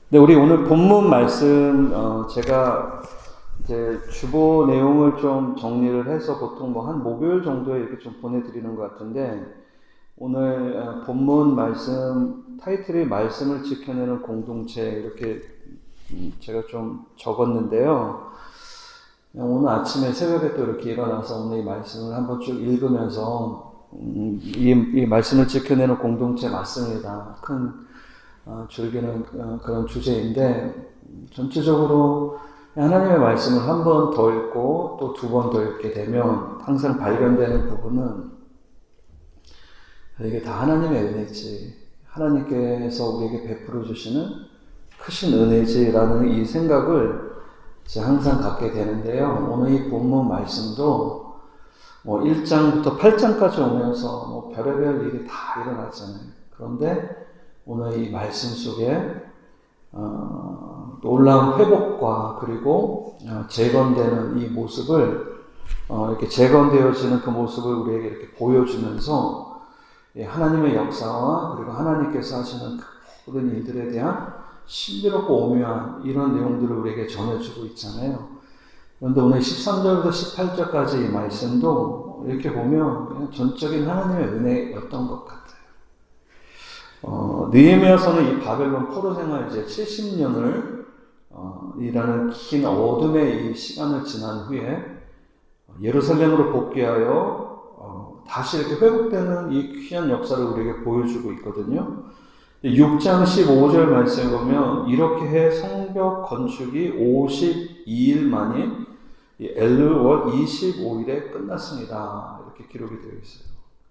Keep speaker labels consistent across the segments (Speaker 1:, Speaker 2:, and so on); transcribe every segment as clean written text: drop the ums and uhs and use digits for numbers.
Speaker 1: 네, 우리 오늘 본문 말씀, 제가 이제 주보 내용을 좀 정리를 해서 보통 뭐 한 목요일 정도에 이렇게 좀 보내드리는 것 같은데, 오늘 본문 말씀, 타이틀이 말씀을 지켜내는 공동체, 이렇게 제가 좀 적었는데요. 오늘 아침에 새벽에 또 이렇게 일어나서 오늘 이 말씀을 한번 쭉 읽으면서, 이 말씀을 지켜내는 공동체 맞습니다. 큰 즐기는 그런 주제인데, 전체적으로 하나님의 말씀을 한 번 더 읽고 또 두 번 더 읽게 되면 항상 발견되는 부분은 이게 다 하나님의 은혜지, 하나님께서 우리에게 베풀어 주시는 크신 은혜지라는 이 생각을 항상 갖게 되는데요. 오늘 이 본문 말씀도 1장부터 8장까지 오면서 별의별 일이 다 일어났잖아요. 그런데 오늘 이 말씀 속에 놀라운 회복과 그리고 재건되는 이 모습을 이렇게 재건되어지는 그 모습을 우리에게 이렇게 보여주면서 하나님의 역사와 그리고 하나님께서 하시는 그 모든 일들에 대한 신비롭고 오묘한 이런 내용들을 우리에게 전해주고 있잖아요. 그런데 오늘 13절부터 18절까지 이 말씀도 이렇게 보면 그냥 전적인 하나님의 은혜였던 것 같아요. 느헤미야서는 이 바벨론 포로 생활 이제 70년을 이라는 긴 어둠의 이 시간을 지난 후에 예루살렘으로 복귀하여 다시 이렇게 회복되는 이 귀한 역사를 우리에게 보여주고 있거든요. 6장 15절 말씀에 보면 이렇게 해 성벽 건축이 52일 만인 엘르월 25일에 끝났습니다. 이렇게 기록이 되어 있어요.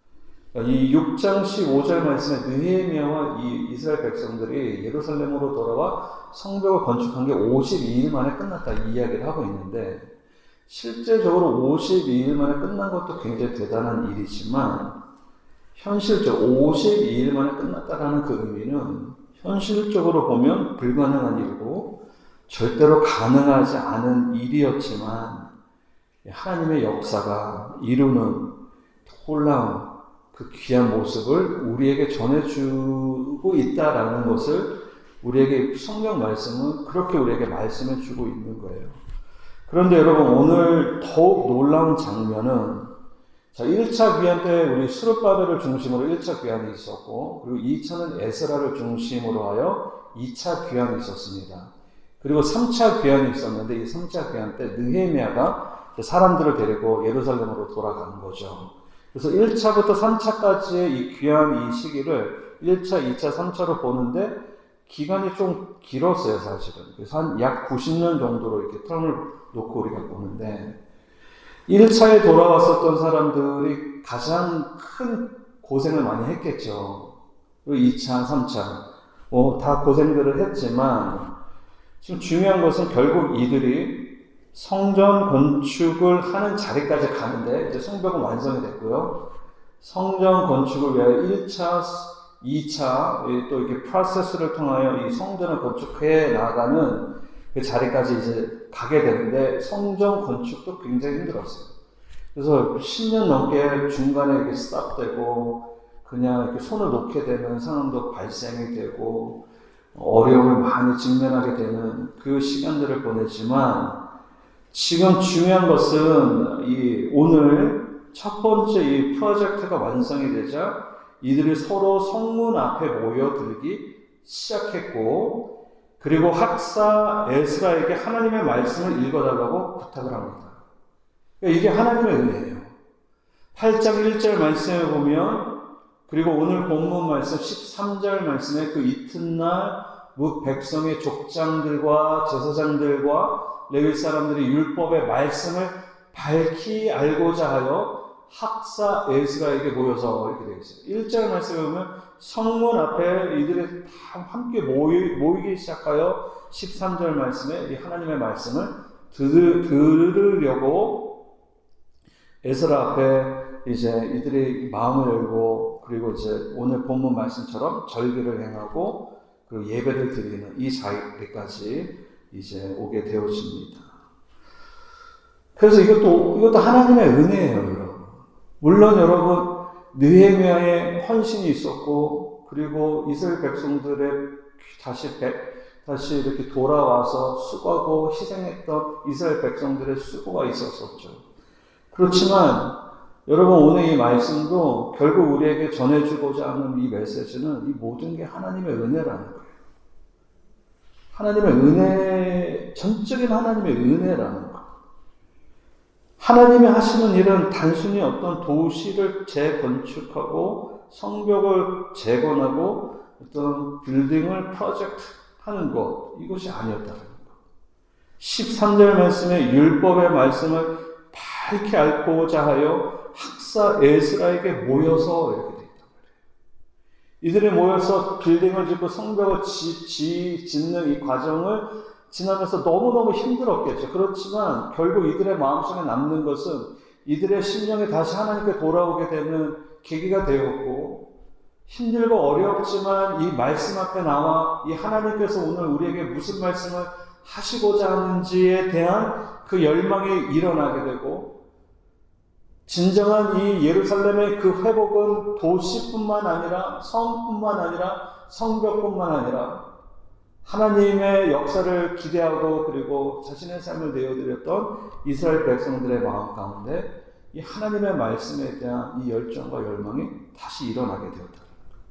Speaker 1: 이 6장 15절 말씀에 느헤미야와 이 이스라엘 백성들이 예루살렘으로 돌아와 성벽을 건축한 게 52일 만에 끝났다 이 이야기를 하고 있는데, 실제적으로 52일 만에 끝난 것도 굉장히 대단한 일이지만 현실적으로 52일 만에 끝났다라는 그 의미는 현실적으로 보면 불가능한 일이고 절대로 가능하지 않은 일이었지만 하나님의 역사가 이루는 놀라운 그 귀한 모습을 우리에게 전해주고 있다라는 것을 우리에게 성경 말씀은 그렇게 우리에게 말씀해 주고 있는 거예요. 그런데 여러분, 오늘 더욱 놀라운 장면은 1차 귀환 때 우리 스룹바벨을 중심으로 1차 귀환이 있었고, 그리고 2차는 에스라를 중심으로 하여 2차 귀환이 있었습니다. 그리고 3차 귀환이 있었는데 이 3차 귀환 때 느헤미야가 사람들을 데리고 예루살렘으로 돌아가는 거죠. 그래서 1차부터 3차까지의 이 귀한 이 시기를 1차, 2차, 3차로 보는데 기간이 좀 길었어요, 사실은. 그래서 한 약 90년 정도로 이렇게 텀을 놓고 우리가 보는데, 1차에 돌아왔었던 사람들이 가장 큰 고생을 많이 했겠죠. 그리고 2차, 3차, 다 고생들을 했지만, 지금 중요한 것은 결국 이들이 성전 건축을 하는 자리까지 가는데, 이제 성벽은 완성이 됐고요. 성전 건축을 위하여 1차, 2차, 또 이렇게 프로세스를 통하여 이 성전을 건축해 나가는 그 자리까지 이제 가게 되는데, 성전 건축도 굉장히 힘들었어요. 그래서 10년 넘게 중간에 이렇게 스탑되고, 그냥 이렇게 손을 놓게 되는 상황도 발생이 되고, 어려움을 많이 직면하게 되는 그 시간들을 보냈지만, 지금 중요한 것은 오늘 첫 번째 이 프로젝트가 완성이 되자 이들이 서로 성문 앞에 모여들기 시작했고, 그리고 학사 에스라에게 하나님의 말씀을 읽어달라고 부탁을 합니다. 이게 하나님의 은혜예요. 8장 1절 말씀에 보면, 그리고 오늘 본문 말씀 13절 말씀에 그 이튿날 뭇 백성의 족장들과 제사장들과 레위 사람들이 율법의 말씀을 밝히 알고자 하여 학사 에스라에게 모여서 이렇게 되어 있어요. 1절 말씀에 보면 성문 앞에 이들이 다 함께 모이기 시작하여 13절 말씀에 이 하나님의 말씀을 들으려고 에스라 앞에 이제 이들이 마음을 열고, 그리고 이제 오늘 본문 말씀처럼 절기를 행하고 그리고 예배를 드리는 이 자리까지 이제 오게 되어집니다. 그래서 이것도 하나님의 은혜예요, 여러분. 물론 여러분, 느헤미야의 헌신이 있었고, 그리고 이스라엘 백성들의 다시 이렇게 돌아와서 수고하고 희생했던 이스라엘 백성들의 수고가 있었었죠. 그렇지만 여러분, 오늘 이 말씀도 결국 우리에게 전해주고자 하는 이 메시지는 이 모든 게 하나님의 은혜라는 거예요. 하나님의 은혜, 전적인 하나님의 은혜라는 거예요. 하나님이 하시는 일은 단순히 어떤 도시를 재건축하고 성벽을 재건하고 어떤 빌딩을 프로젝트 하는 것, 이것이 아니었다는 것. 13절 말씀에 율법의 말씀을 밝게 알고자 하여 학사 에스라에게 모여서 이렇게 되어 있단 말이에요. 이들이 모여서 빌딩을 짓고 성벽을 짓는 이 과정을 지나면서 너무너무 힘들었겠죠. 그렇지만 결국 이들의 마음속에 남는 것은 이들의 심령이 다시 하나님께 돌아오게 되는 계기가 되었고, 힘들고 어렵지만 이 말씀 앞에 나와 이 하나님께서 오늘 우리에게 무슨 말씀을 하시고자 하는지에 대한 그 열망이 일어나게 되고, 진정한 이 예루살렘의 그 회복은 도시뿐만 아니라 성뿐만 아니라 성벽뿐만 아니라 하나님의 역사를 기대하고 그리고 자신의 삶을 내어드렸던 이스라엘 백성들의 마음 가운데 이 하나님의 말씀에 대한 이 열정과 열망이 다시 일어나게 되었다.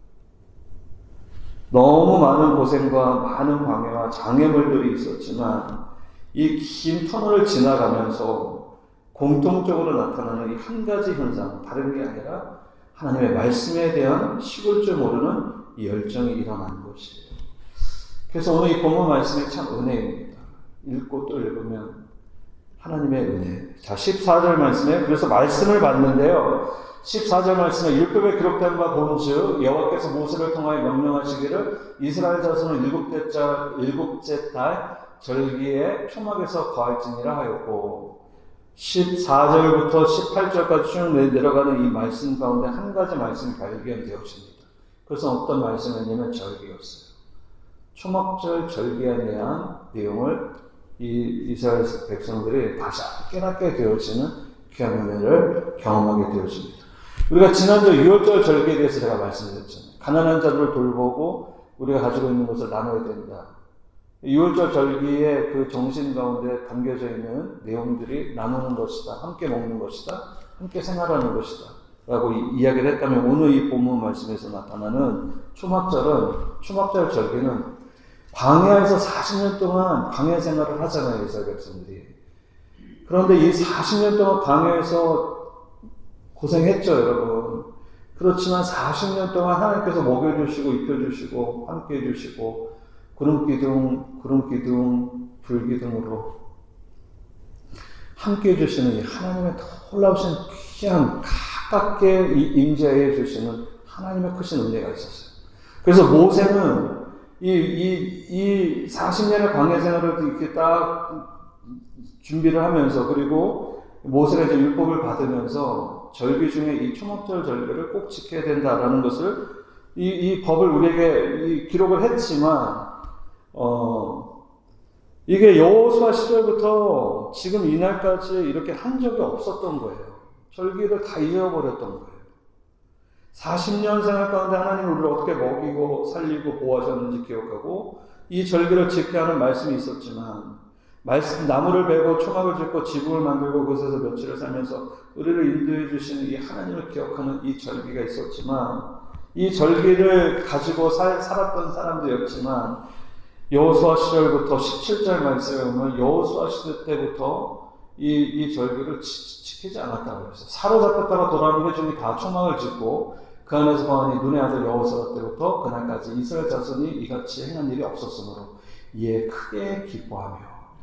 Speaker 1: 너무 많은 고생과 많은 방해와 장애물들이 있었지만 이 긴 터널을 지나가면서 공통적으로 나타나는 이 한 가지 현상, 다른 게 아니라 하나님의 말씀에 대한 식을 줄 모르는 이 열정이 일어나는 것이에요. 그래서 오늘 이 본문 말씀이 참 은혜입니다. 읽고 또 읽으면 하나님의 은혜. 자, 14절 말씀에, 그래서 말씀을 받는데요. 14절 말씀에 율법에 기록된 바 본즉 여호와께서 모세를 통하여 명령하시기를 이스라엘 자손은 일곱째 달 절기에 초막에서 거할지니라 하였고, 14절부터 18절까지 쭉 내려가는 이 말씀 가운데 한 가지 말씀이 발견되었습니다. 그래서 어떤 말씀이냐면 절기였어요. 초막절 절기에 대한 내용을 이 이스라엘 백성들이 다시 깨닫게 되어지는 귀한 은혜를 경험하게 되어집니다. 우리가 지난주 6월절 절기에 대해서 제가 말씀드렸잖아요. 가난한 자들을 돌보고 우리가 가지고 있는 것을 나눠야 된다. 6월절 절기의 그 정신 가운데 담겨져 있는 내용들이 나누는 것이다. 함께 먹는 것이다. 함께 생활하는 것이다. 라고 이야기를 했다면 오늘 이 본문 말씀에서 나타나는 초막절 절기는 광야에서 40년 동안 광야 생활을 하잖아요, 이스라엘 백성들이. 그런데 이 40년 동안 광야에서 고생했죠, 여러분. 그렇지만 40년 동안 하나님께서 먹여주시고 입혀주시고 함께 해주시고 구름기둥, 불기둥으로 함께 해주시는 이 하나님의 놀라우신 귀한 가깝게 임재해 주시는 하나님의 크신 은혜가 있었어요. 그래서 모세는 이 40년의 광야 생활을 이렇게 딱 준비를 하면서, 그리고 모세가 이제 율법을 받으면서 절기 중에 이 초막절 절기를 꼭 지켜야 된다라는 것을 이 법을 우리에게 기록을 했지만, 이게 여호수아 시절부터 지금 이날까지 이렇게 한 적이 없었던 거예요. 절기를 다 잊어버렸던 거예요. 40년 생활 가운데 하나님은 우리를 어떻게 먹이고 살리고 보호하셨는지 기억하고 이 절기를 지켜야 하는 말씀이 있었지만, 나무를 베고 초막을 짓고 지붕을 만들고 그곳에서 며칠을 살면서 우리를 인도해 주시는 이 하나님을 기억하는 이 절기가 있었지만, 이 절기를 가지고 살았던 사람들이었지만 여호수아 시절부터 17절 말씀에 보면 여호수아 시대 때부터 이 절기를 지키지 않았다고 했어요. 사로잡혔다가 돌아오는 회중이 다 초막을 짓고 그 안에서 거하니 눈의 아들 여호수아 때부터 그날까지 이스라엘 자손이 이같이 행한 일이 없었으므로 이에 크게 기뻐하며.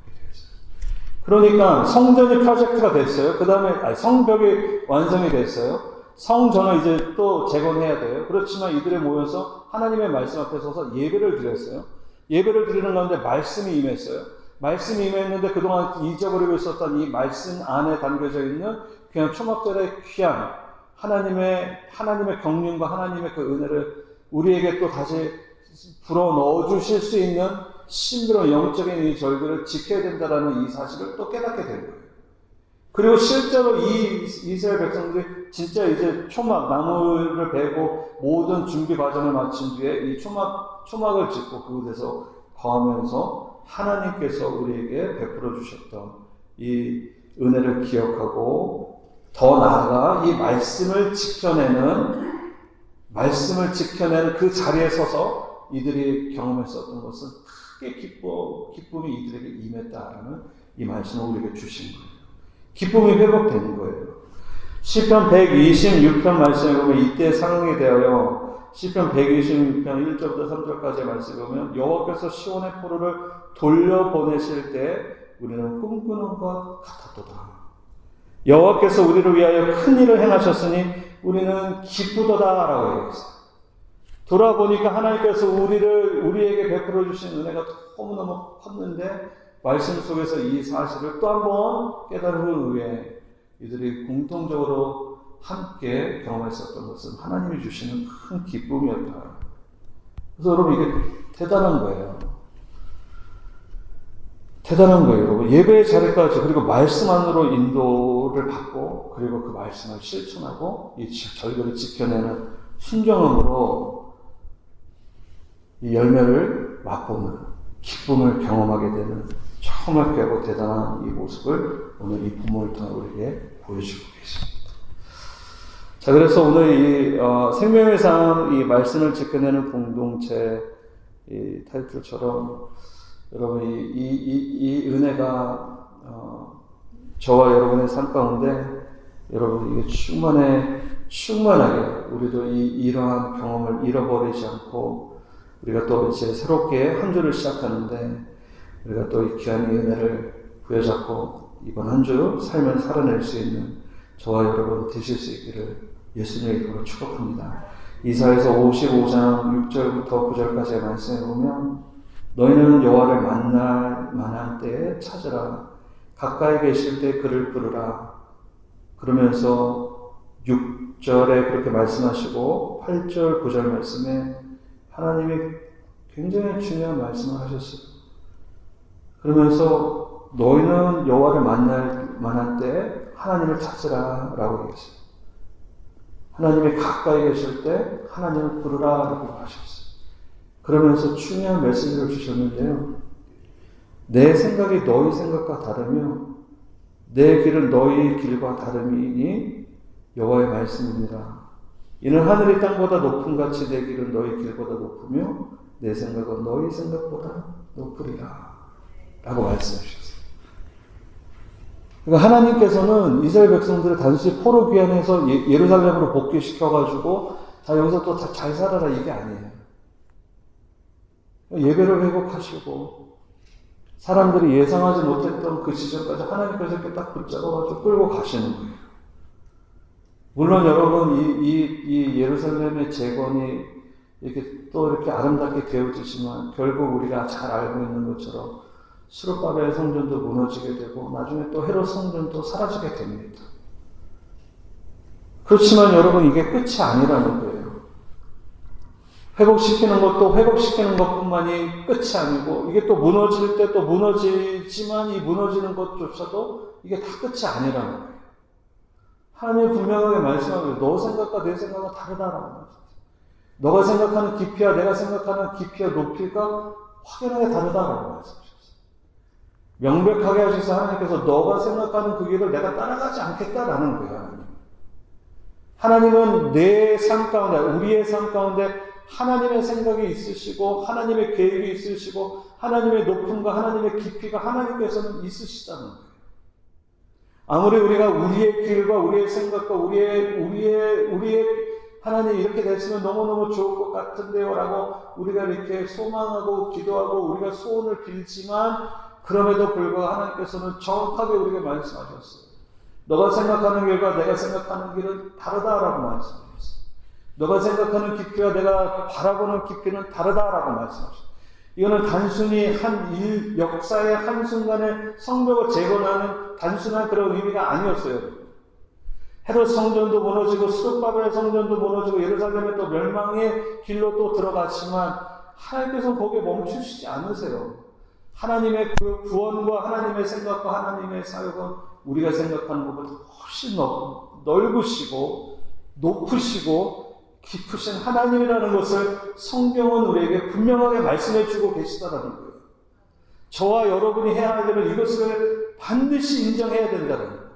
Speaker 1: 그러니까 성전이 프로젝트가 됐어요. 그 다음에 성벽이 완성이 됐어요. 성전을 이제 또 재건해야 돼요. 그렇지만 이들이 모여서 하나님의 말씀 앞에 서서 예배를 드렸어요. 예배를 드리는 가운데 말씀이 임했어요. 말씀이 임했는데 그동안 잊어버리고 있었던 이 말씀 안에 담겨져 있는 그냥 초막절의 귀한 하나님의 경륜과 하나님의 그 은혜를 우리에게 또 다시 불어 넣어 주실 수 있는 신비로운 영적인 이 절기를 지켜야 된다라는 이 사실을 또 깨닫게 된 거예요. 그리고 실제로 이 이스라엘 백성들이 진짜 이제 나무를 베고 모든 준비 과정을 마친 뒤에 이 초막을 짓고 그곳에서 더하면서 하나님께서 우리에게 베풀어 주셨던 이 은혜를 기억하고 더 나아가 이 말씀을 지켜내는 그 자리에 서서 이들이 경험했었던 것은 크게 기쁨이 이들에게 임했다라는 이 말씀을 우리에게 주신 거예요. 기쁨이 회복되는 거예요. 시편 126편 말씀에 보면 이때 상응에 대하여 시편 126편 1절부터 3절까지의 말씀에 보면 여호와께서 시온의 포로를 돌려보내실 때 우리는 꿈꾸는 것 같았도다. 여호와께서 우리를 위하여 큰 일을 행하셨으니 우리는 기쁘도다라고 얘기했어요. 돌아보니까 하나님께서 우리에게 베풀어 주신 은혜가 너무너무 컸는데 말씀 속에서 이 사실을 또 한 번 깨달은 후에 이들이 공통적으로 함께 경험했었던 것은 하나님이 주시는 큰 기쁨이었다. 그래서 여러분 이게 대단한 거예요. 대단한 거예요, 여러분. 예배의 자리까지 그리고 말씀 안으로 인도를 받고 그리고 그 말씀을 실천하고 이 절기를 지켜내는 순종함으로 이 열매를 맛보는 기쁨을 경험하게 되는 정말 배고 대단한 이 모습을 오늘 이 본문을 통해 우리에게 보여주고 계십니다. 자, 그래서 오늘 이 생명의 삶, 이 말씀을 지켜내는 공동체 이 타이틀처럼 여러분 이 은혜가 저와 여러분의 삶 가운데 여러분 이게 충만하게 우리도 이러한 경험을 잃어버리지 않고 우리가 또 이제 새롭게 한 주를 시작하는데 우리가 또 이 귀한 은혜를 부여잡고 이번 한 주 삶을 살아낼 수 있는 저와 여러분 되실 수 있기를 예수님의 이름으로 축복합니다. 이사야서 55장 6절부터 9절까지의 말씀에 보면 너희는 여호와를 만날 만한 때에 찾으라. 가까이 계실 때 그를 부르라. 그러면서 6절에 그렇게 말씀하시고 8절 9절 말씀에 하나님이 굉장히 중요한 말씀을 하셨어요. 그러면서 너희는 여호와를 만날 만한 때에 하나님을 찾으라 라고 얘기했어요. 하나님이 가까이 계실 때 하나님을 부르라 라고 하셨어요. 그러면서 중요한 메시지를 주셨는데요. 내 생각이 너희 생각과 다르며 내 길은 너희 길과 다름이니 여호와의 말씀이니라. 이는 하늘이 땅보다 높음 같이 내 길은 너희 길보다 높으며 내 생각은 너희 생각보다 높으리라 라고 말씀하셨어요. 그러니까 하나님께서는 이스라엘 백성들을 단순히 포로 귀환해서 예루살렘으로 복귀시켜가지고 다 여기서 또 다 잘 살아라 이게 아니에요. 예배를 회복하시고 사람들이 예상하지 못했던 그 지점까지 하나님께서 이렇게 딱 붙잡아가지고 끌고 가시는 거예요. 물론 여러분 이 예루살렘의 재건이 이렇게 또 이렇게 아름답게 되어지지만 결국 우리가 잘 알고 있는 것처럼 스룹바벨 성전도 무너지게 되고 나중에 또 헤롯 성전도 사라지게 됩니다. 그렇지만 여러분 이게 끝이 아니라는 거예요. 회복시키는 것도 회복시키는 것뿐만이 끝이 아니고 이게 또 무너질 때 또 무너지지만 이 무너지는 것조차도 이게 다 끝이 아니라는 거예요. 하나님이 분명하게 말씀하고 너 생각과 내 생각은 다르다라는 거예요. 너가 생각하는 깊이와 내가 생각하는 깊이와 높이가 확연하게 다르다라고 말씀하셨어요. 명백하게 하셔서 하나님께서 너가 생각하는 그 길을 내가 따라가지 않겠다라는 거예요. 하나님은 내 삶 가운데 우리의 삶 가운데 하나님의 생각이 있으시고 하나님의 계획이 있으시고 하나님의 높음과 하나님의 깊이가 하나님께서는 있으시다는 거예요. 아무리 우리가 우리의 길과 우리의 생각과 우리의 하나님 이렇게 됐으면 너무너무 좋을 것 같은데요 라고 우리가 이렇게 소망하고 기도하고 우리가 소원을 빌지만 그럼에도 불구하고 하나님께서는 정확하게 우리에게 말씀하셨어요. 너가 생각하는 길과 내가 생각하는 길은 다르다라고 말씀하셨어요. 너가 생각하는 깊이와 내가 바라보는 깊이는 다르다라고 말씀하셨어요. 이거는 단순히 역사의 한순간에 성벽을 재건하는 단순한 그런 의미가 아니었어요. 헤롯 성전도 무너지고 스룹바벨 성전도 무너지고 예루살렘의 또 멸망의 길로 또 들어갔지만 하나님께서는 거기에 멈추시지 않으세요. 하나님의 그 구원과 하나님의 생각과 하나님의 사역은 우리가 생각하는 것보다 훨씬 넓으시고 높으시고 깊으신 하나님이라는 것을 성경은 우리에게 분명하게 말씀해 주고 계시다는 거예요. 저와 여러분이 해야 되면 이것을 반드시 인정해야 된다는 거예요.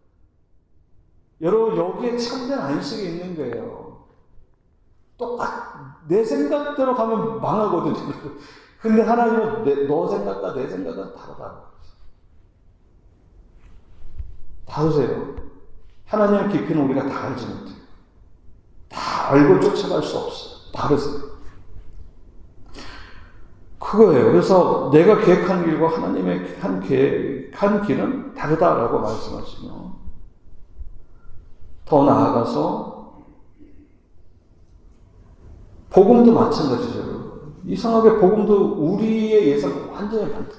Speaker 1: 여러분, 여기에 참된 안식이 있는 거예요. 내 생각대로 가면 망하거든요. 근데 하나님은 너 생각과 내 생각은 다르다. 다르세요. 하나님의 깊이는 우리가 다 알지 못해요. 다 알고 쫓아갈 수 없어요. 다르세요. 그거예요. 그래서 내가 계획한 길과 하나님의 한 길은 다르다라고 말씀하시며, 더 나아가서 복음도 마찬가지죠. 이상하게 복음도 우리의 예상과 완전히 반대.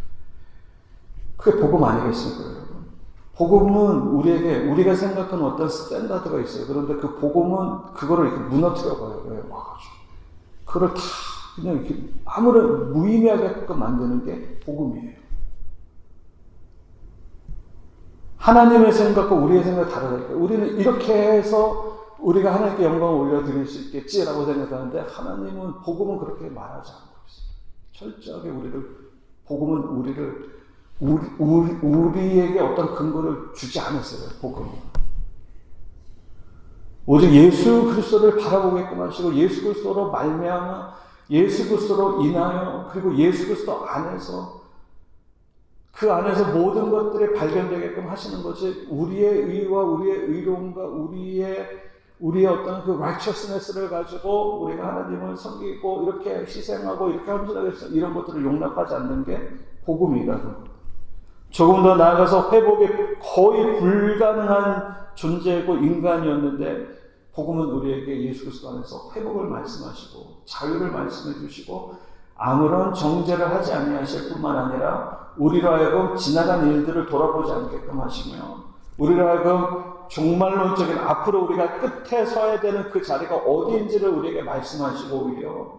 Speaker 1: 그게 복음 아니겠습니까, 여러분? 복음은 우리가 생각하는 어떤 스탠다드가 있어요. 그런데 그 복음은 그거를 이렇게 무너뜨려 봐요. 와가지고. 그걸 다 그냥 이렇게 아무런 무의미하게 만드는 게 복음이에요. 하나님의 생각과 우리의 생각이 다르다니까. 우리는 이렇게 해서 우리가 하나님께 영광을 올려드릴 수 있겠지라고 생각하는데, 하나님은 복음은 그렇게 말하지 않고 있어요. 철저하게 복음은 우리에게 어떤 근거를 주지 않았어요. 복음은 오직 예수 그리스도를 바라보게끔 하시고, 예수 그리스도로 말미암아, 예수 그리스도로 인하여, 그리고 예수 그리스도 안에서, 그 안에서 모든 것들이 발견되게끔 하시는 것이 우리의 의와 우리의 의로움과 우리의 어떤 그 righteousness를 가지고 우리가 하나님을 섬기고 이렇게 희생하고 이렇게 헌신하고 이런 것들을 용납하지 않는 게 복음이라는 것. 조금 더 나아가서 회복이 거의 불가능한 존재고 인간이었는데, 복음은 우리에게 예수 그리스도 안에서 회복을 말씀하시고 자유를 말씀해 주시고 아무런 정죄를 하지 아니하실 뿐만 아니라 우리로 하여금 지나간 일들을 돌아보지 않게끔 하시며, 우리로 하여금 종말론적인 앞으로 우리가 끝에 서야 되는 그 자리가 어디인지를 우리에게 말씀하시고, 오히려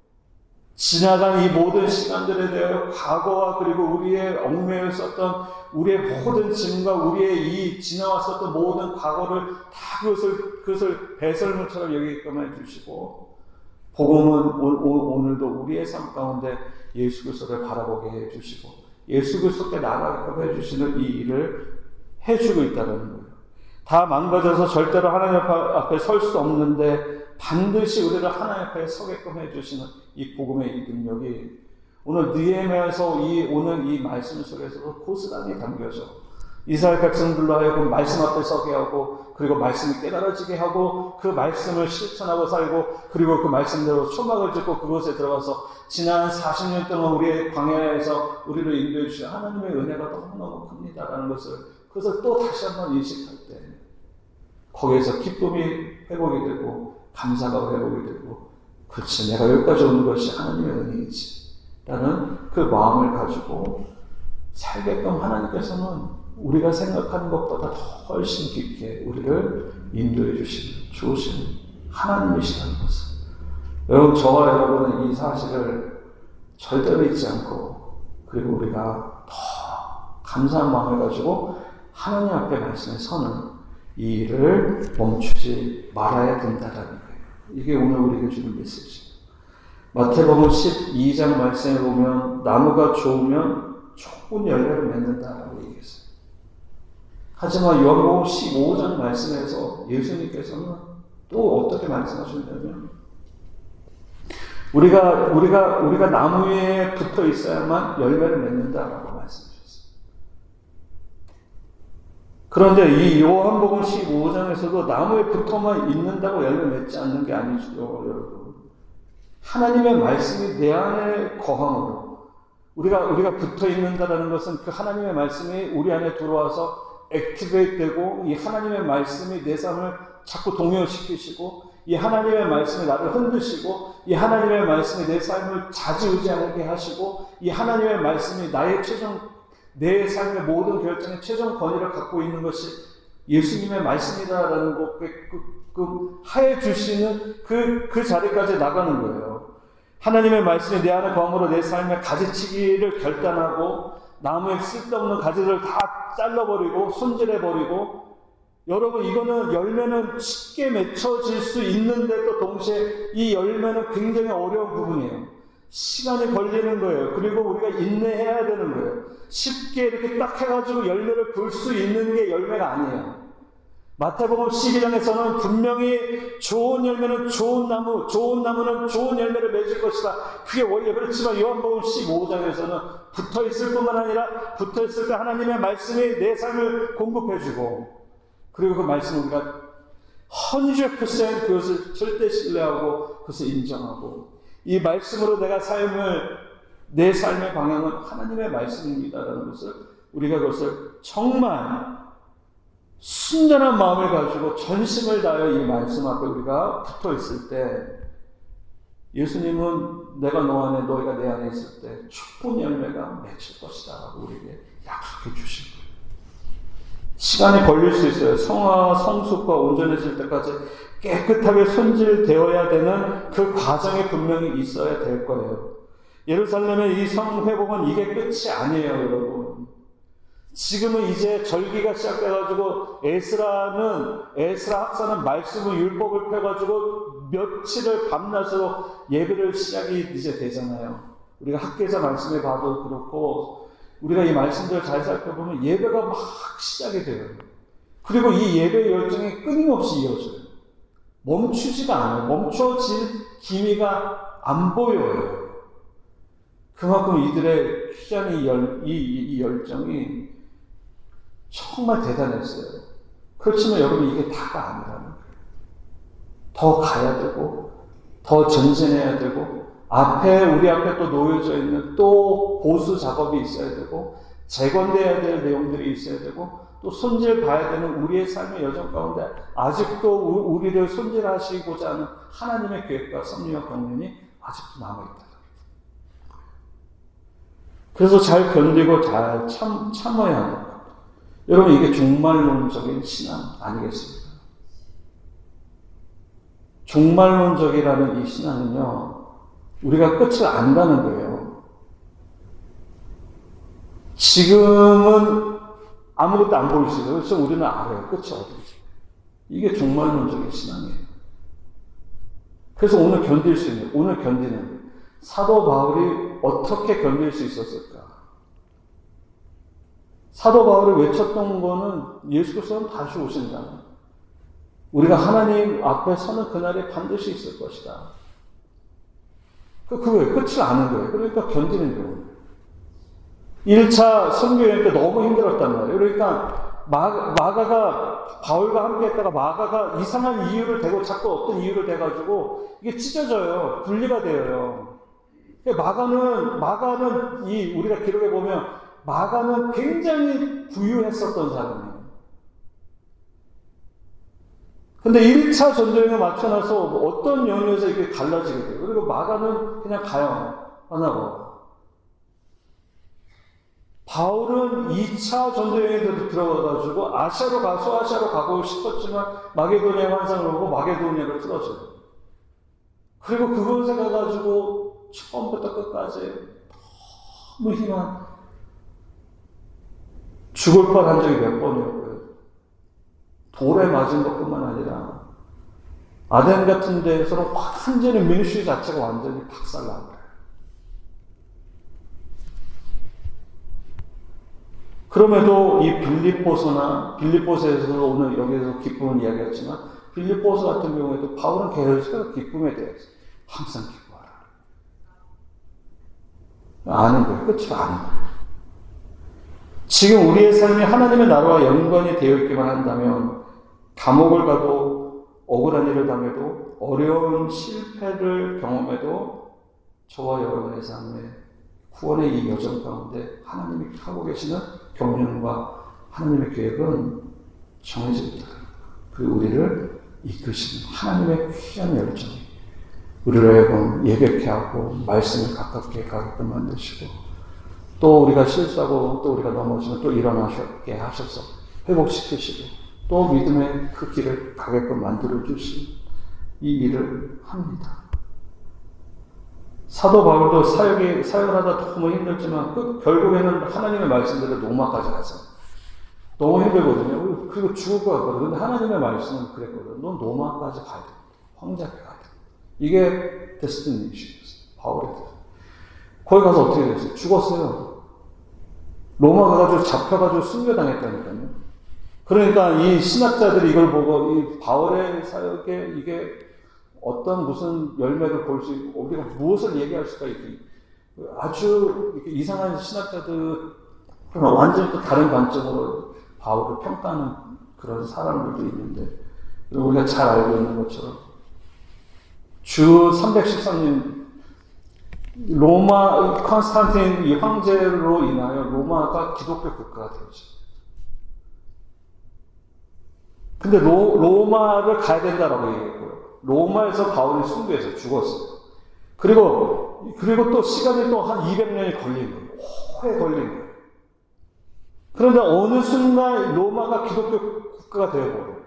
Speaker 1: 지나간 이 모든 시간들에 대하여 과거와 그리고 우리의 얽매여 있었던 우리의 모든 짐과 우리의 이 지나왔었던 모든 과거를 다 그것을 배설물처럼 여기게끔 해주시고, 복음은 오늘도 우리의 삶 가운데 예수 그리스도를 바라보게 해주시고 예수 그리스도께 나아가게끔 해주시는 이 일을 해주고 있다는 거예요. 다 망가져서 절대로 하나님 앞에 설 수 없는데 반드시 우리를 하나님 앞에 서게끔 해주시는 이 복음의 이 능력이 오늘 느헤미야에서 오늘 이 말씀 속에서도 고스란히 담겨져 이스라엘 백성들로 하여금 말씀 앞에 서게 하고, 그리고 말씀이 깨달아지게 하고, 그 말씀을 실천하고 살고, 그리고 그 말씀대로 초막을 짓고 그곳에 들어가서 지난 40년 동안 우리의 광야에서 우리를 인도해 주신 하나님의 은혜가 너무너무 큽니다라는 그것을 또 다시 한번 인식할 때 거기에서 기쁨이 회복이 되고 감사가 회복이 되고, 그렇지, 내가 여기까지 오는 것이 하나님의 은혜이지 라는 그 마음을 가지고 살게끔 하나님께서는 우리가 생각하는 것보다 훨씬 깊게 우리를 인도해 주시는 좋으신 하나님이시라는 것을, 여러분, 저와 여러분은 이 사실을 절대로 잊지 않고, 그리고 우리가 더 감사한 마음을 가지고 하나님 앞에 말씀에 서는 이 일을 멈추지 말아야 된다는 거예요. 이게 오늘 우리에게 주는 메시지예요. 마태복음 12장 말씀에 보면 나무가 좋으면 좋은 열매를 맺는다라고 얘기했어요. 하지만 요한복음 15장 말씀에서 예수님께서는 또 어떻게 말씀하셨냐면, 우리가 나무 위에 붙어 있어야만 열매를 맺는다라고 말씀하셨어요. 그런데 이 요한복음 15장에서도 나무에 붙어만 있는다고 열매 맺지 않는 게 아니죠, 여러분. 하나님의 말씀이 내 안에 거함으로 우리가 붙어 있는다라는 것은 그 하나님의 말씀이 우리 안에 들어와서 액티베이트 되고, 이 하나님의 말씀이 내 삶을 자꾸 동요시키시고, 이 하나님의 말씀이 나를 흔드시고, 이 하나님의 말씀이 내 삶을 좌지우지하게 하시고, 이 하나님의 말씀이 내 삶의 모든 결정의 최종 권위를 갖고 있는 것이 예수님의 말씀이다라는 것, 하해 주시는 그 자리까지 나가는 거예요. 하나님의 말씀이 내 안에 거함으로 내 삶의 가지치기를 결단하고, 나무에 쓸데없는 가지를 다 잘라버리고 손질해버리고, 여러분, 이거는 열매는 쉽게 맺혀질 수 있는데 또 동시에 이 열매는 굉장히 어려운 부분이에요. 시간이 걸리는 거예요. 그리고 우리가 인내해야 되는 거예요. 쉽게 이렇게 딱 해가지고 열매를 볼 수 있는 게 열매가 아니에요. 마태복음 12장에서는 분명히 좋은 열매는 좋은 나무, 좋은 나무는 좋은 열매를 맺을 것이다. 그게 원래 그렇지만 요한복음 15장에서는 붙어있을 뿐만 아니라 붙어있을 때 하나님의 말씀이 내 삶을 공급해주고, 그리고 그 말씀을 우리가 100% 그것을 절대 신뢰하고 그것을 인정하고, 이 말씀으로 내 삶의 방향은 하나님의 말씀입니다라는 것을, 우리가 그것을 정말 순전한 마음을 가지고 전심을 다하여 이 말씀 앞에 우리가 붙어 있을 때, 예수님은 내가 너 안에 너희가 내 안에 있을 때 축복 열매가 맺힐 것이다 라고 우리에게 약속해 주신 거예요. 시간이 걸릴 수 있어요. 성화 성숙과 온전해질 때까지 깨끗하게 손질되어야 되는 그 과정이 분명히 있어야 될 거예요. 예루살렘의 이 성 회복은 이게 끝이 아니에요, 여러분. 지금은 이제 절기가 시작돼가지고 에스라 학사는 말씀을 율법을 펴가지고 며칠을 밤낮으로 예배를 시작이 이제 되잖아요. 우리가 학계자 말씀에 봐도 그렇고, 우리가 이 말씀들을 잘 살펴보면 예배가 막 시작이 돼요. 그리고 이 예배의 열정이 끊임없이 이어져요. 멈추지가 않아요. 멈춰질 기미가 안 보여요. 그만큼 이들의 귀한 이 열정이 정말 대단했어요. 그렇지만 여러분, 이게 다가 아니라는 거예요. 더 가야 되고, 더 전진해야 되고, 우리 앞에 또 놓여져 있는 또 보수 작업이 있어야 되고, 재건돼야 될 내용들이 있어야 되고, 또 손질 봐야 되는 우리의 삶의 여정 가운데 아직도 우리를 손질하시고자 하는 하나님의 계획과 섭리와 경륜이 아직도 남아있다. 그래서 잘 견디고 잘 참아야 합니다. 여러분, 이게 종말론적인 신앙 아니겠습니까? 종말론적이라는 이 신앙은요, 우리가 끝을 안다는 거예요. 지금은 아무것도 안 보일 수 있어요. 그래서 우리는 알아요. 끝이 어딘지. 이게 종말론적인 신앙이에요. 그래서 오늘 견디는 사도 바울이 어떻게 견딜 수 있었을까? 사도 바울이 외쳤던 거는 예수 그리스도는 다시 오신다. 우리가 하나님 앞에 서는 그날이 반드시 있을 것이다. 그거예요. 끝을 아는 거예요. 그러니까 견디는 거예요. 1차 선교여행 때 너무 힘들었단 말이에요. 그러니까 마가가 바울과 함께 했다가 마가가 이상한 이유를 대고 자꾸 어떤 이유를 대가지고 이게 찢어져요. 분리가 되어요. 마가는 우리가 기록해 보면 마가는 굉장히 부유했었던 사람이에요. 근데 1차 전쟁에 맞춰놔서 어떤 연유에서 이렇게 갈라지게 돼요. 그리고 마가는 그냥 가요. 하나고. 바울은 2차 전쟁에 들어가가지고 아시아로 가고 싶었지만 마게도니아 환상을 보고 마게도니아를 틀어줘요. 그리고 그것을 가가지고 처음부터 끝까지 너무 힘한 죽을 뻔한 적이 몇 번이었고요. 돌에 맞은 것뿐만 아니라 아덴 같은 데에서는 완전히 민주주의 자체가 완전히 박살난 거예요. 그럼에도 이 빌립보서에서도 오늘 여기서 기쁨을 이야기했지만 빌립보서 같은 경우에도 바울은 계속 기쁨에 대해서 항상 기뻐하라. 아는 거예요. 끝을 아는 거예요. 지금 우리의 삶이 하나님의 나라와 연관이 되어 있기만 한다면 감옥을 가도 억울한 일을 당해도 어려운 실패를 경험해도 저와 여러분의 삶에 구원의 이 여정 가운데 하나님이 하고 계시는 경륜과 하나님의 계획은 정해집니다. 그리고 우리를 이끄시는 하나님의 귀한 열정이 우리를 하여금 예배케 하고 말씀을 가깝게 가게끔 만드시고 또 우리가 실수하고 또 우리가 넘어지면 또 일어나게 하셔서 회복시키시고 또 믿음의 그 길을 가게끔 만들어주신 이 일을 합니다. 사도 바울도 사역을 하다 너무 힘들지만 결국에는 하나님의 말씀대로 로마까지 가서 너무 힘들거든요. 그리고 죽을 것 같거든요. 근데 하나님의 말씀은 그랬거든요. 넌 로마까지 가야 돼. 황제께 가야 돼. 이게 데스티니이션이었어요. 바울의 뜻. 거기 가서 어떻게 됐어요? 죽었어요. 로마 가가지고 잡혀가지고 순교당했다니까요. 그러니까 이 신학자들이 이걸 보고 이 바울의 사역에 이게 어떤 무슨 열매를 볼 수 있고 우리가 무엇을 얘기할 수가 있고 아주 이렇게 이상한 신학자들 완전히 또 다른 관점으로 바울을 평가하는 그런 사람들도 있는데 우리가 잘 알고 있는 것처럼 주 313년 로마 컨스탄틴 이 황제로 인하여 로마가 기독교 국가가 되었죠. 근데 로마를 가야 된다라고 얘기했고요. 로마에서 바울이 순교해서 죽었어요. 그리고 또 시간이 또 한 200년이 걸린 거예요. 오래 걸린 거예요. 그런데 어느 순간 로마가 기독교 국가가 되어버려요.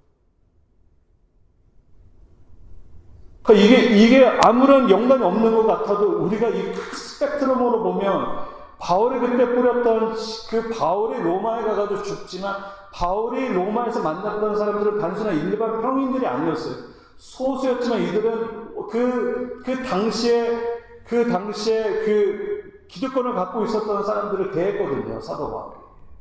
Speaker 1: 그러니까 이게 아무런 연관이 없는 것 같아도 우리가 이 스펙트럼으로 보면 바울이 그때 뿌렸던 그 바울이 로마에 가가지고 죽지만 바울이 로마에서 만났던 사람들은 단순한 일반 평민들이 아니었어요. 소수였지만 이들은 그 당시에 그 기득권을 갖고 있었던 사람들을 대했거든요, 사도 바울이.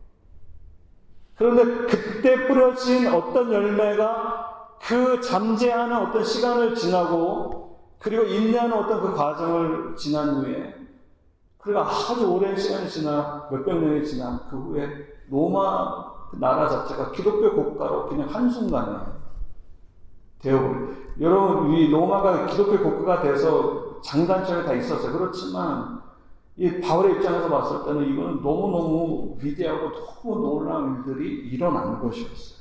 Speaker 1: 그런데 그때 뿌려진 어떤 열매가 그 잠재하는 어떤 시간을 지나고 그리고 인내하는 어떤 그 과정을 지난 후에 그리고 아주 오랜 시간이 지나 몇백 년이 지난 그 후에 로마 나라 자체가 기독교 국가로 그냥 한순간에 되어버려요. 여러분, 이 로마가 기독교 국가가 돼서 장단점이 다 있었어요. 그렇지만 이 바울의 입장에서 봤을 때는 이거는 너무너무 위대하고 너무 놀라운 일들이 일어난 것이었어요.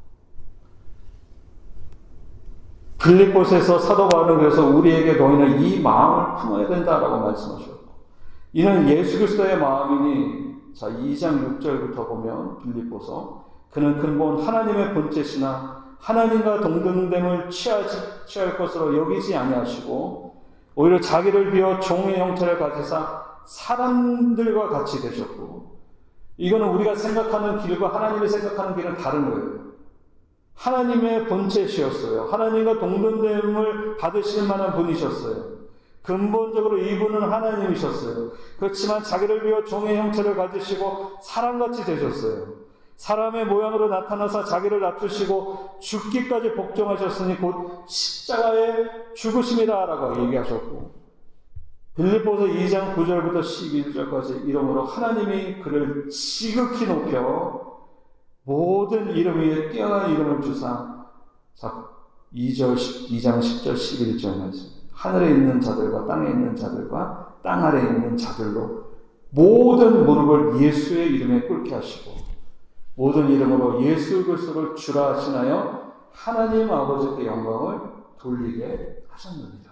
Speaker 1: 빌립보서에서 사도 바울은 그래서 우리에게 너희는 이 마음을 품어야 된다라고 말씀하셨고 이는 예수 그리스도의 마음이니 자 2장 6절부터 보면 빌립보서 그는 근본 하나님의 본체시나 하나님과 동등됨을 취할 것으로 여기지 아니하시고 오히려 자기를 비워 종의 형체를 가지사 사람들과 같이 되셨고 이거는 우리가 생각하는 길과 하나님이 생각하는 길은 다른 거예요. 하나님의 본체시였어요. 하나님과 동등됨을 받으실 만한 분이셨어요. 근본적으로 이분은 하나님이셨어요. 그렇지만 자기를 비워 종의 형체를 가지시고 사람같이 되셨어요. 사람의 모양으로 나타나서 자기를 낮추시고 죽기까지 복종하셨으니 곧 십자가의 죽으심이다 라고 얘기하셨고 빌립보서 2장 9절부터 11절까지 이러므로 하나님이 그를 지극히 높여 모든 이름 위에 뛰어난 이름을 주사 2장 10절 11절 말씀 하늘에 있는 자들과 땅에 있는 자들과 땅 아래에 있는 자들로 모든 무릎을 예수의 이름에 꿇게 하시고 모든 이름으로 예수 그리스도를 주라 하시나요 하나님 아버지께 영광을 돌리게 하셨느니라.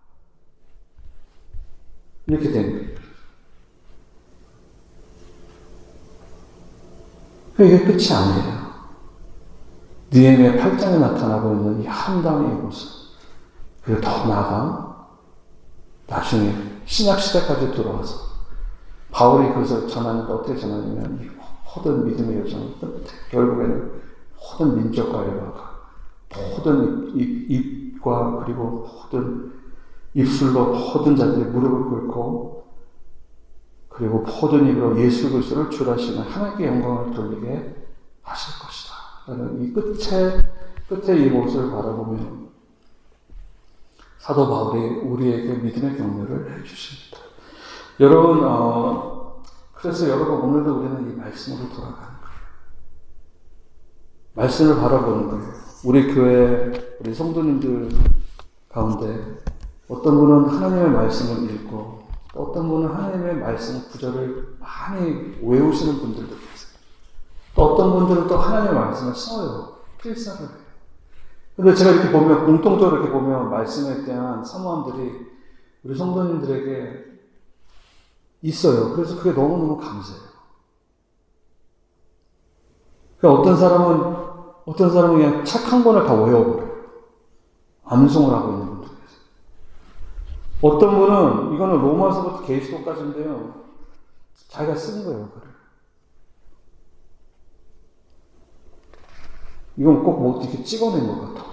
Speaker 1: 이렇게 된 거예요. 이게 끝이 아니에요. 느헤미야 8장에 나타나고 있는 이 한당의 모습. 그리고 더 나아가 나중에 신약시대까지 들어와서 바울이 그것을 전하는데 어떻게 전하냐면 이 모든 믿음의 여정 끝에 결국에는 모든 민족과 열화가 모든 입과 그리고 모든 입술로 모든 자들이 무릎을 꿇고 그리고 모든 입으로 예수 그리스도를 주라시는 하나님께 영광을 돌리게 하실 것이다. 라는 이 끝에 이 모습을 바라보면 사도 바울이 우리에게 믿음의 격려를 해주십니다. 여러분, 그래서 여러분 오늘도 우리는 이 말씀으로 돌아가는 거예요. 말씀을 바라보는 거예요. 우리 교회, 우리 성도님들 가운데 어떤 분은 하나님의 말씀을 읽고 어떤 분은 하나님의 말씀 구절을 많이 외우시는 분들도 계세요. 또 어떤 분들은 또 하나님의 말씀을 써요. 필사를 해요. 근데 제가 이렇게 보면, 공통적으로 이렇게 보면 말씀에 대한 사모함들이 우리 성도님들에게 있어요. 그래서 그게 너무너무 감사해요. 그러니까 어떤 사람은 그냥 책 한 권을 다 외워버려요. 암송을 하고 있는 분들 계세요. 어떤 분은 이거는 로마서부터 계시록까지인데요. 자기가 쓴 거예요, 글을. 이건 꼭 뭐 이렇게 찍어낸 것 같아요.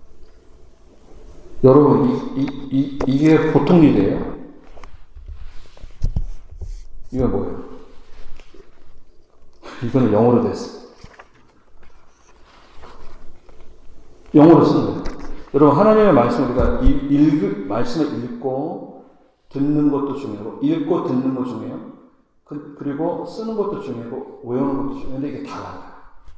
Speaker 1: 여러분, 이게 보통 일이에요? 이건 뭐예요? 이거는 영어로 됐어요. 영어로 쓰는 거예요. 여러분, 하나님의 말씀을 우리가 말씀을 읽고 듣는 것도 중요하고, 읽고 듣는 것도 중요해요. 그리고 쓰는 것도 중요하고, 외우는 것도 중요한데 이게 달라요.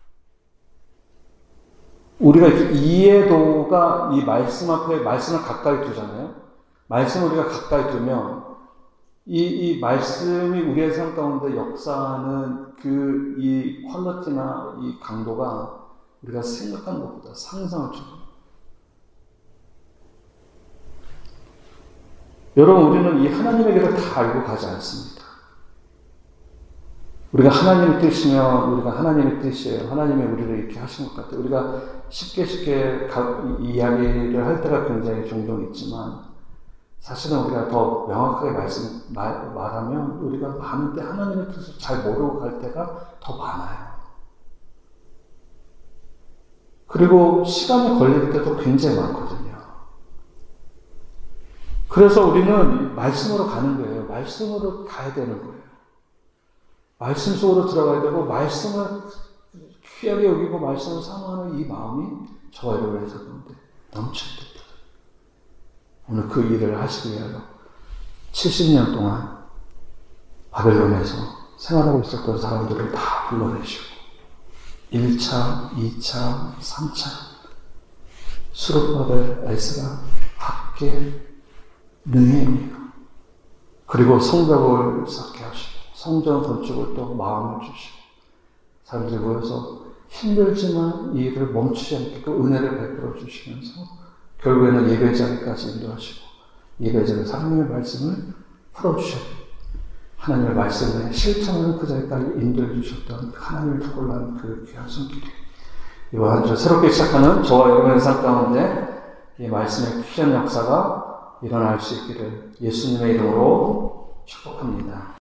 Speaker 1: 우리가 이렇게 이해도가 이 말씀 앞에 말씀을 가까이 두잖아요. 말씀을 우리가 가까이 두면 이 말씀이 우리의 삶 가운데 역사하는 이 퀄리티나 이 강도가 우리가 생각하는 것보다 상상을 초월해요. 여러분, 우리는 이 하나님의 길을 다 알고 가지 않습니다. 우리가 하나님의 뜻이면 우리가 하나님의 뜻이에요. 하나님이 우리를 이렇게 하신 것 같아요. 우리가 쉽게 이야기를 할 때가 굉장히 종종 있지만 사실은 우리가 더 명확하게 말하면 우리가 많은 때 하나님의 뜻을 잘 모르고 갈 때가 더 많아요. 그리고 시간이 걸릴 때도 굉장히 많거든요. 그래서 우리는 말씀으로 가는 거예요. 말씀으로 가야 되는 거예요. 말씀 속으로 들어가야 되고 말씀을 귀하게 여기고 말씀을 사모하는 이 마음이 저와 여러분의 삶 가운데 넘칠 때 오늘 그 일을 하시기 위하여 70년 동안 바벨론에서 생활하고 있었던 사람들을 다 불러내시고 1차, 2차, 3차 스룹바벨, 에스라, 학개, 느헤미야 그리고 성벽을 쌓게 하시고 성전 건축을 또 마음을 주시고 사람들이 모여서 힘들지만 이 일을 멈추지 않고 은혜를 베풀어 주시면서 결국에는 예배자리까지 인도하시고 예배자리 하나님의 말씀을 풀어주셨고 하나님의 말씀을 실천하는 그 자리까지 인도해 주셨던 하나님을 두골라는 그 귀한 손길이 이번 한 주 새롭게 시작하는 저와 여러분의 삶 가운데 이 말씀의 귀한 역사가 일어날 수 있기를 예수님의 이름으로 축복합니다.